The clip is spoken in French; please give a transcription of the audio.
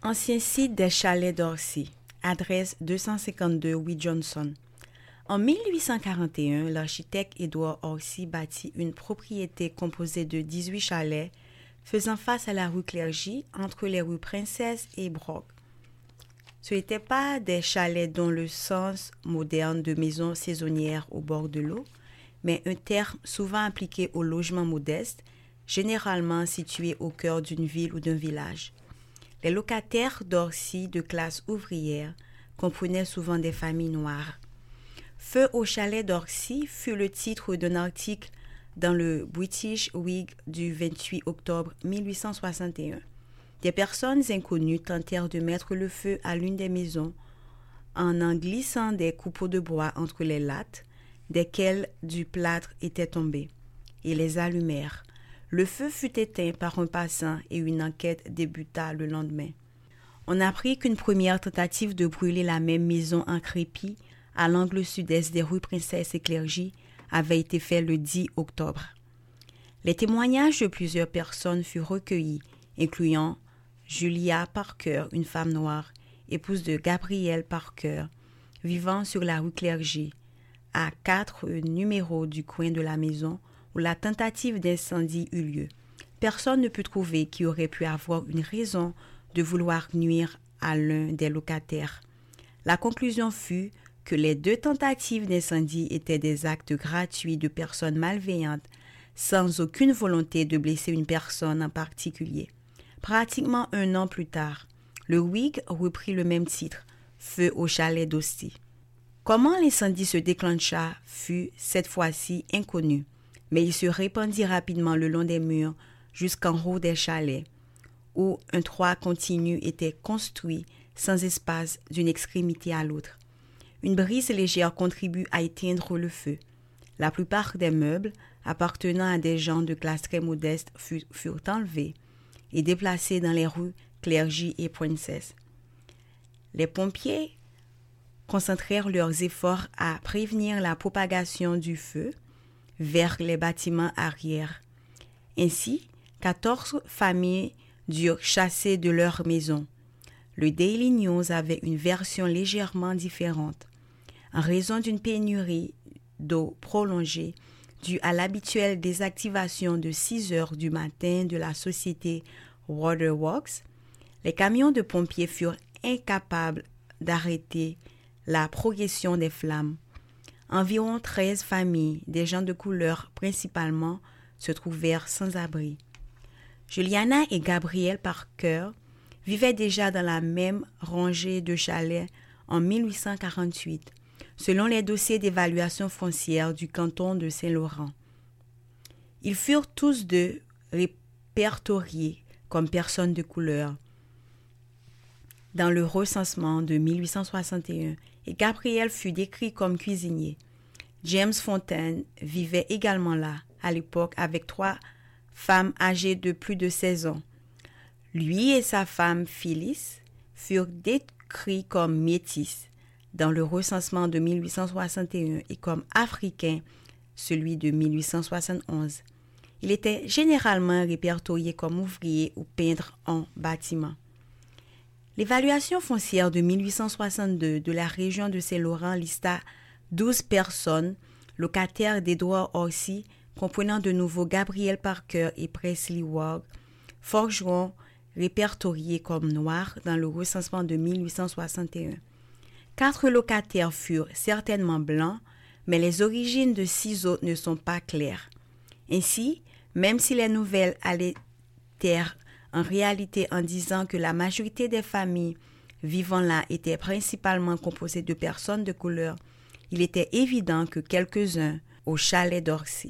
Ancien site des chalets d'Orsi, adresse 252 Wee Johnson. En 1841, l'architecte Edward Orsi bâtit une propriété composée de 18 chalets faisant face à la rue Clergy entre les rues Princesse et Brock. Ce n'étaient pas des chalets dans le sens moderne de maisons saisonnières au bord de l'eau, mais un terme souvent appliqué aux logements modestes, généralement situés au cœur d'une ville ou d'un village. Les locataires d'Orsi de classe ouvrière comprenaient souvent des familles noires. Feu au chalet d'Orsi fut le titre d'un article dans le British Week du 28 octobre 1861. Des personnes inconnues tentèrent de mettre le feu à l'une des maisons en glissant des coupeaux de bois entre les lattes, desquelles du plâtre était tombé, et les allumèrent. Le feu fut éteint par un passant et une enquête débuta le lendemain. On apprit qu'une première tentative de brûler la même maison en crépi à l'angle sud-est des rues Princesse et Clergy avait été faite le 10 octobre. Les témoignages de plusieurs personnes furent recueillis, incluant Julia Parker, une femme noire, épouse de Gabriel Parker, vivant sur la rue Clergy, à 4 numéros du coin de la maison où la tentative d'incendie eut lieu. Personne ne put trouver qui aurait pu avoir une raison de vouloir nuire à l'un des locataires. La conclusion fut que les 2 tentatives d'incendie étaient des actes gratuits de personnes malveillantes, sans aucune volonté de blesser une personne en particulier. Pratiquement 1 an plus tard, le Whig reprit le même titre, Feu au chalet d'Orsi. Comment l'incendie se déclencha fut, cette fois-ci, inconnu, mais il se répandit rapidement le long des murs jusqu'en haut des chalets, où un toit continu était construit sans espace d'une extrémité à l'autre. Une brise légère contribue à éteindre le feu. La plupart des meubles appartenant à des gens de classe très modeste furent enlevés et déplacés dans les rues Clergy et Princess. Les pompiers concentrèrent leurs efforts à prévenir la propagation du feu vers les bâtiments arrière. Ainsi, 14 familles durent chasser de leur maison. Le Daily News avait une version légèrement différente. En raison d'une pénurie d'eau prolongée due à l'habituelle désactivation de 6 heures du matin de la société Waterworks, les camions de pompiers furent incapables d'arrêter la progression des flammes. Environ 13 familles, des gens de couleur principalement, se trouvèrent sans abri. Juliana et Gabriel Parker vivaient déjà dans la même rangée de chalets en 1848, selon les dossiers d'évaluation foncière du canton de Saint-Laurent. Ils furent tous 2 répertoriés comme personnes de couleur dans le recensement de 1861 et Gabriel fut décrit comme cuisinier. James Fontaine vivait également là, à l'époque, avec 3 femmes âgées de plus de 16 ans. Lui et sa femme Phyllis furent décrits comme métis dans le recensement de 1861 et comme africains, celui de 1871. Il était généralement répertorié comme ouvrier ou peintre en bâtiment. L'évaluation foncière de 1862 de la région de Saint-Laurent lista 12 personnes locataires d'Edward Orsi, comprenant de nouveau Gabriel Parker et Presley Ward, forgerons répertoriés comme noirs dans le recensement de 1861. 4 locataires furent certainement blancs, mais les origines de 6 autres ne sont pas claires. Ainsi, même si les nouvelles allaitèrent en réalité en disant que la majorité des familles vivant là étaient principalement composées de personnes de couleur, il était évident que quelques-uns au chalet d'Orsi